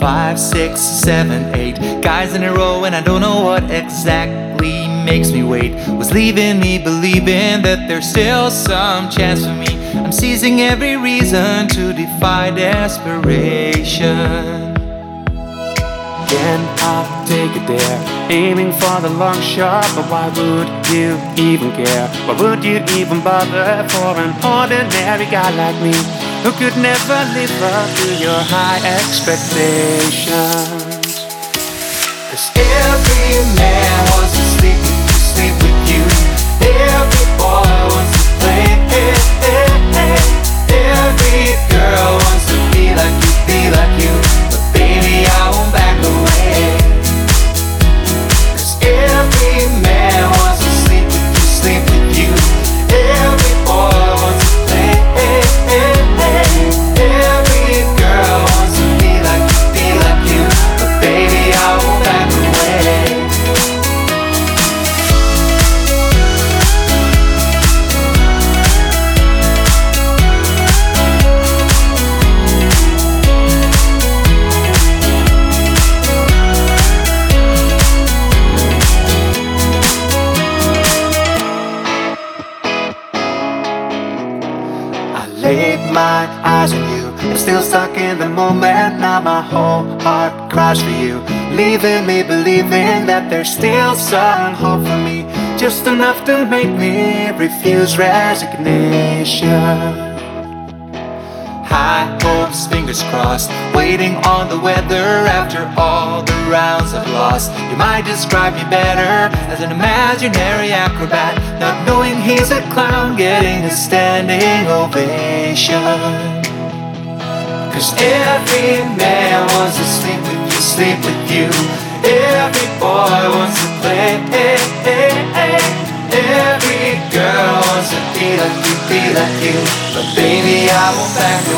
5, 6, 7, 8 guys in a row, and I don't know what exactly makes me wait. Was leaving me believing that there's still some chance for me. I'm seizing every reason to defy desperation. Then I'll take it there, aiming for the long shot. But why would you even care? Why would you even bother for an ordinary guy like me, who could never live up to your high expectations? 'Cause every man wants to sleep with you. Every boy wants to play. Every girl wants to be like you. But baby, I won't back away. 'Cause every man wants to sleep with you. Every boy wants to play. Every girl wants to be like you. But baby, I won't back away. Laid my eyes on you, I'm still stuck in the moment. Now my whole heart cries for you, leaving me believing that there's still some hope for me, just enough to make me refuse resignation. High hopes, fingers crossed, waiting on the weather after all the rounds I've lost. You might describe me better as an imaginary acrobat, not knowing he's a clown getting a standing ovation. 'Cause every man wants to sleep with you. Every boy wants to play. Every girl wants to be like you. But baby, I won't back